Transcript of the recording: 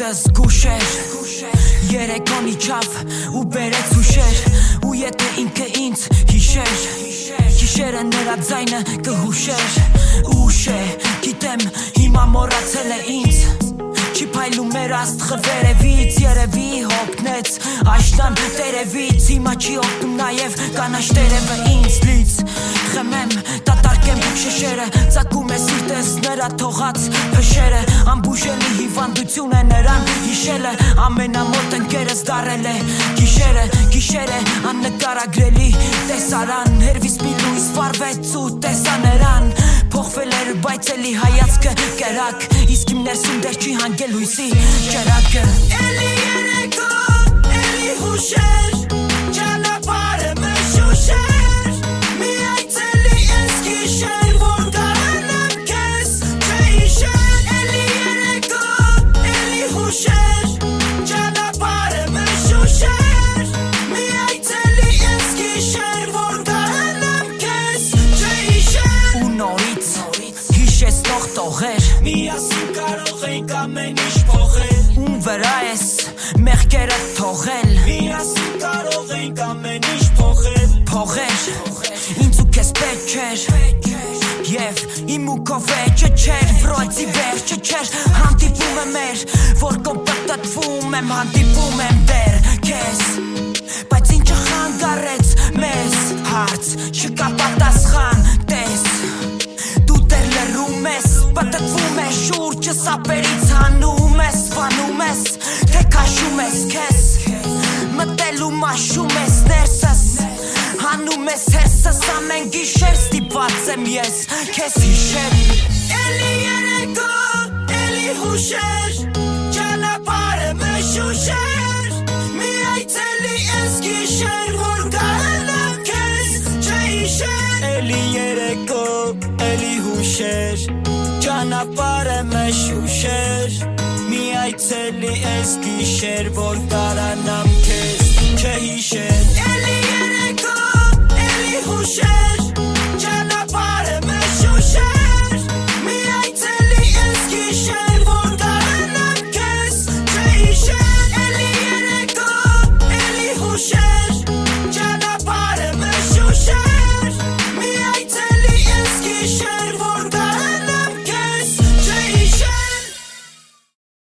զգուշեր Երեկոն իջավ ու բերեց ուշեր Ու եթե ինքը ինձ հիշեր Հիշերը նրա ձայնը կհուշեր Ուշ է, գիտեմ, հիմա մոռացել է ինձ Չի փայլում մեր աստղը վերևից Երևի հոգնեց աշնան տերևից Հիմա չի օգնում նաև կանաչ տերևը ինձ լից Խմեմ, տատարկեմ շշերը Ծակում է սիրտես նրա թողած փշերը Անբուժելի հիվանդություն է նրան հիշելը Ամենամոտ ընկերս դարել է Գիշերը աննկարագրելի տեսարան Հերվիս մի լույս վարվեց ու տեսա նրան Փոխվել էր բայց էլի հայացքը կերակ Իսկ իմ ներսում դեռ չի հանգել հույսի ճրակը Էլի երեկո, էլի հուշեր Ճանապարհը մշուշեր Մի այցելի ես գիշեր Որ կարանամ քեզ չհիշեր Էլի երեկո, էլի հուշեր Ճանապարհը մշուշեր Մի այցելի ես գիշեր Որ կարանամ քեզ չհիշեր Ու նորից հիշեցնող տողեր Միասին կարող ենք ամեն ինչ փոխել Ում վրա ես մեղքերը թողել Միասին կարող ենք ամեն ինչ փոխել Փողեր, ինձ ու քեզ պետք չէր Եվ իմ ու քո վեճը չէր Վրոյցի վերջը չէր Հանդիպում եմ մեր Որ կոպտտվում եմ Հանդիպում եմ դեր քեզ Բայց ինչը խանգարեց մեզ Հարց չկա պատասխան տես Դու դեռ լռում ես Պտտվում ես շուրջս ապերից հանում ես Վանում ես թե քաշում ես քեզ Մտելու մաշում ես ներսս Հանում ես հերսս ամեն գիշեր Ստիպված եմ ես քեզ հիշել Էլի երեկո, էլի հուշեր Ճանապարհը մշուշեր Մի այցելի ես գիշեր Որ կարանամ քեզ չհիշեր Էլի երեկո, էլի հուշեր Ճանապարհը մշուշեր Մի այցելի ես գիշեր Որ կարանամ քեզ չհիշեր Էլի երեկո, էլի հուշեր Ճանապարհը մշուշեր Մի այցելի ես գիշեր Որ կարանամ քեզ չհիշեր Էլի երեկո, էլի հուշեր Ճանապարհը մշուշեր Մի այցելի ես գիշեր